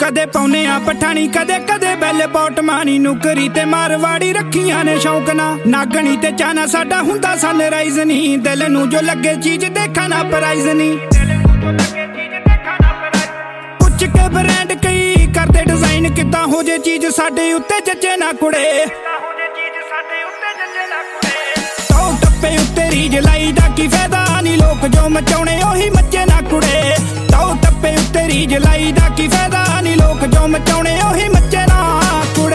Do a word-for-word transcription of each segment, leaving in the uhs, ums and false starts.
कदे पौने आ पठानी कदे कदे बैल पौट मानी नुकरी ते मारवाड़ी रखियां ने शौक ना नागणी ते चाना साडा हुंदा सनराइज नी दिल नू जो लगे चीज देखा ना प्राइज नी कुछ के ब्रांड कई करदे डिजाइन किदां हो जे चीज साडे उत्ते जच्चे ना कुड़े तो टप्पे उत्ते रीज लाई दा की फायदा नी लोक जो मचाउणे ओही मच्चे ना कुड़े तो टप्पे उत्ते रीज लाई दा की फायदा नी लोक जो मचाउणे ओही मच्चे ना कुड़े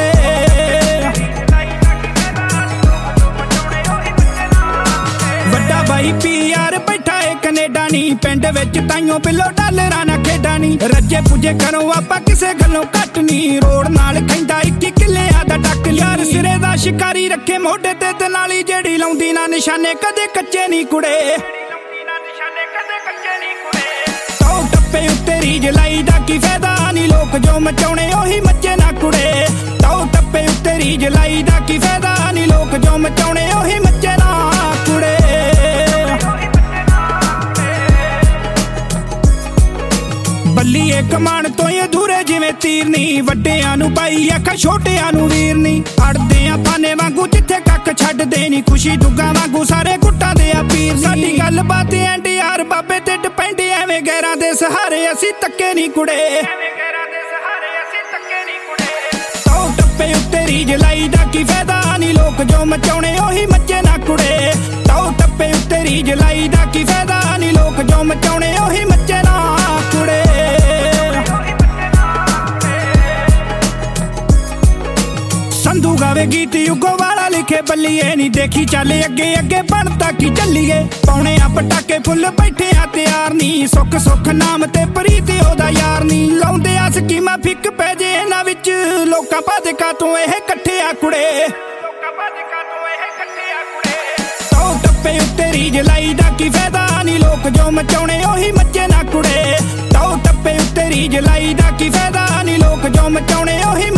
वड्डा भाई पी आर बैठा है कनेडा नी पिंड विच ताइयों पिलो डालरां ना खेडा नी रज्जे पुजे करो आपां किसे गल्लों घट नी रोड नाल खैंदा इक्की किल्लियां दा टक यार सिरे दा शिकारी रखे मोढे ते दनाली जेड़ी लाउंदी ना निशाने कदे कच्चे नी कुड़े तो टप्पे उत्ते रीज लाई दा की फायदा नी लोक जो मचाउणे ओही मच्चे ना कुड़े तो टप्पे उत्ते रीज लाई दा की फायदा नी लोक जो मचाउणे ओही मच्चे ना कुड़े बल्लीए कमान तो अधूरे जिवें तीर नी वड्डियां नू पाई आखा छोटियां नू वीर नी अड़दे आ पाने वांगू जिथे कक छड्डदे नी खुशी दुग्गा वांगू सारे गुट्टां दे आ पीर साडी गल बात एंड यार बाबे ते डिपेंड एवें गैरां दे सहारे असीं तक्के नी कुड़े तो टप्पे उत्ते रीज लाई दा की फायदा नी लोक जो मचाउणे ओही मच्चे ना कुड़े तो टप्पे उत्ते रीज लाई दा की फायदा नी लोक जो मचाउणे ओही मच्चे ना कुड़े संधू गावे गीत युगो वाला लिखे बल्लीए नी देखी चले अगे अगे बनता की चलिए पौने आ पटाके फुल बैठे आ तैयार नी सुख सुख नाम ते प्रीत ओदा यार नी लाउंदे आ स्कीमां फिक पै जे इन्हां विच लोकां भादका तो एह कट्ठे आ कुड़े तो टप्पे उत्ते रीज लाई दा की फायदा नी लोक जो मचाउणे ओही मच्चे ना कुड़े तो टप्पे उत्ते रीज लाई दा की फायदा नी लोक जो मचाउणे ओही